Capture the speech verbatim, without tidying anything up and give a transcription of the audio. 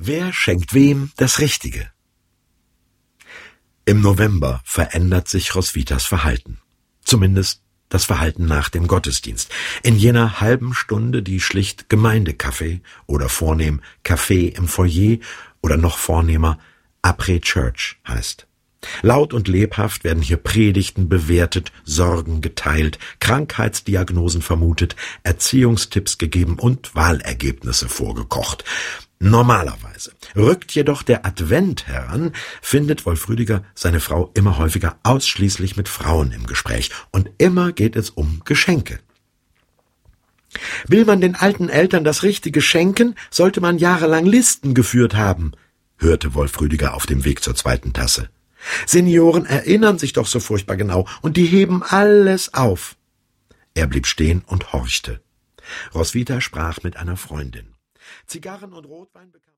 Wer schenkt wem das Richtige? Im November verändert sich Roswitha's Verhalten. Zumindest das Verhalten nach dem Gottesdienst. In jener halben Stunde, die schlicht Gemeindekaffee oder vornehm Kaffee im Foyer oder noch vornehmer Après-Church heißt. Laut und lebhaft werden hier Predigten bewertet, Sorgen geteilt, Krankheitsdiagnosen vermutet, Erziehungstipps gegeben und Wahlergebnisse vorgekocht. Normalerweise. Rückt jedoch der Advent heran, findet Wolf Rüdiger seine Frau immer häufiger ausschließlich mit Frauen im Gespräch. Und immer geht es um Geschenke. Will man den alten Eltern das Richtige schenken, sollte man jahrelang Listen geführt haben, hörte Wolf Rüdiger auf dem Weg zur zweiten Tasse. Senioren erinnern sich doch so furchtbar genau, und die heben alles auf. Er blieb stehen und horchte. Roswitha sprach mit einer Freundin. Zigarren und Rotwein bekam